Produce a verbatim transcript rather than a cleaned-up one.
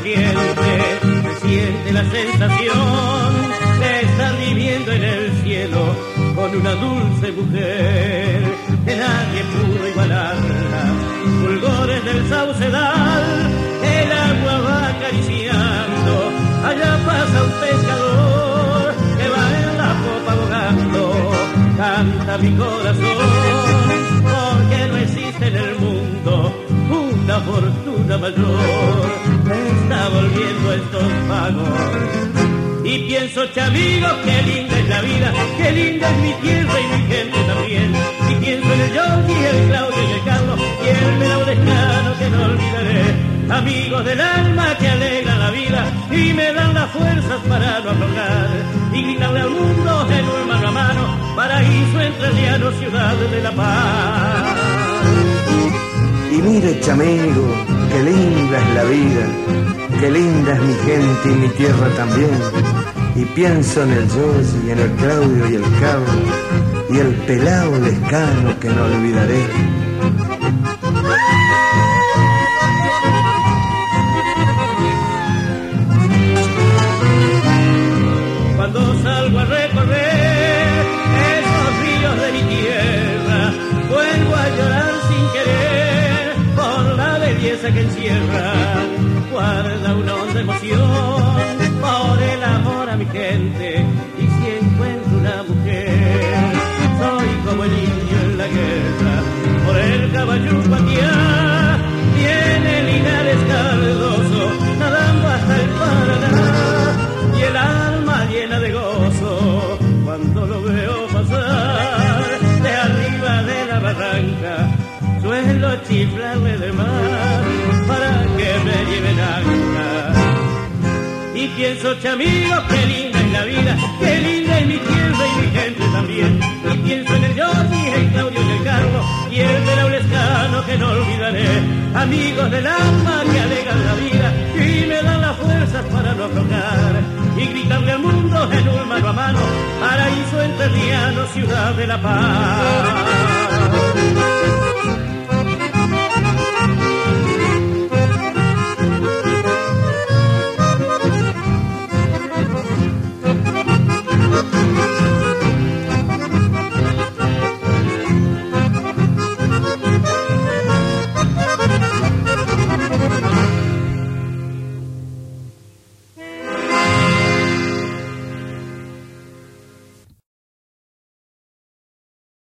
sonriente, se siente la sensación de estar viviendo en el cielo con una dulce mujer que nadie pudo igualarla. Fulgores del saucedal, el agua va acariciando, allá pasa un pescador que va en la popa abogando. Canta mi corazón, porque no existe en el mundo una fortuna mayor. Me está volviendo estos pagos y pienso, chamigo, qué linda es la vida, qué linda es mi tierra y mi gente también. Y pienso en el Georgie, el Claudio y el Carlos y el Melaudescano que no olvidaré. Amigos del alma que alegran la vida y me dan las fuerzas para no aflojar y gritarle al mundo en un mano a mano, paraíso entrerriano, ciudad de la paz. Y mire, chamigo, qué linda es la vida, qué linda es mi gente y mi tierra también. Y pienso en el George y en el Claudio y el Carlos y el pelao Lescano que no olvidaré. Cuando salgo a recorrer esos ríos de mi tierra, vuelvo a llorar sin querer por la belleza que encierra. Guarda una honda emoción por el amor a mi gente, y si encuentro una mujer, soy como el indio en la guerra. Por el caballo patear viene Linares Cardoso, nadando hasta el Paraná, y el alma llena de gozo cuando lo veo pasar de arriba de la barranca. Suelo chiflarle de mar para que me lleven ancla. Y pienso, chamigo, qué linda es la vida, qué linda es mi tierra y mi gente también. Y pienso en el Georgie, el Claudio y el Carlos y el Melaudescano que no olvidaré. Amigos del alma que alegran la vida y me dan las fuerzas para no aflojar y gritarle al mundo en un mano a mano, paraíso entrerriano, ciudad de la paz.